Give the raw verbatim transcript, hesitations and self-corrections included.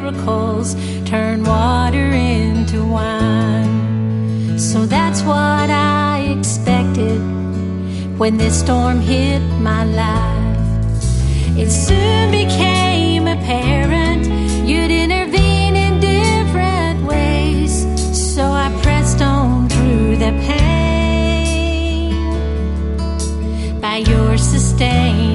miracles, turn water into wine. So that's what I expected when this storm hit my life. It soon became apparent you'd intervene in different ways, so I pressed on through the pain by your sustain.